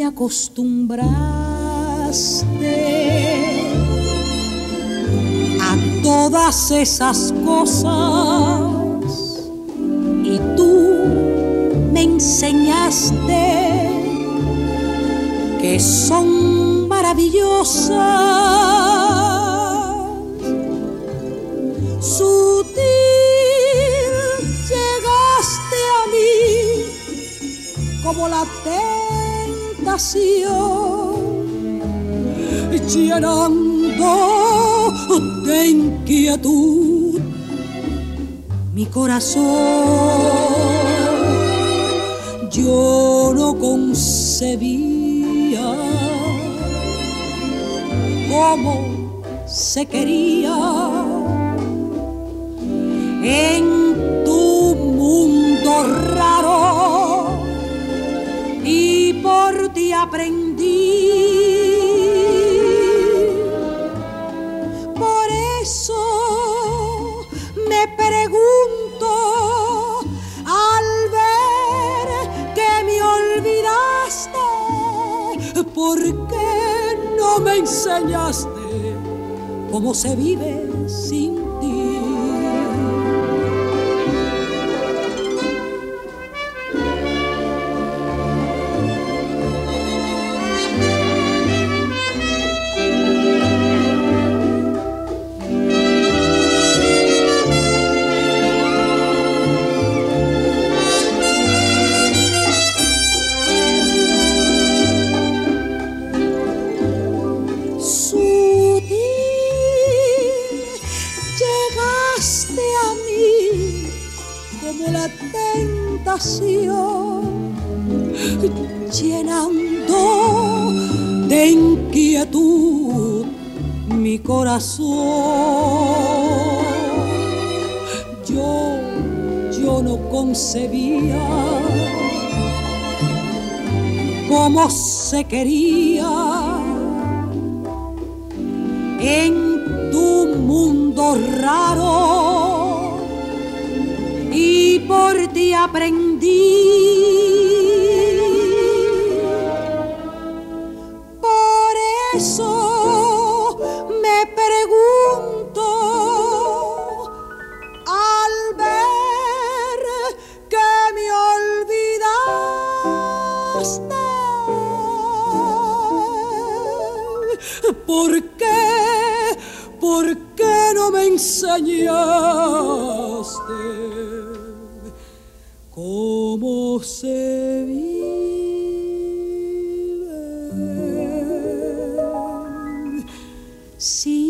me acostumbraste a todas esas cosas y tú me enseñaste que son maravillosas. Sutil llegaste a mí como la tentación, llenando de inquietud mi corazón. Yo no concebía cómo se quería en tu mundo raro, y por ti aprendí. Por eso me pregunto al ver que me olvidaste, ¿por qué no me enseñaste cómo se vive sin ti? Llenando de inquietud mi corazón. Yo no concebía cómo se quería en tu mundo raro, y por ti aprendí. Por eso me pregunto al ver que me olvidaste, ¿por qué no me enseñaste cómo se vive? Sí.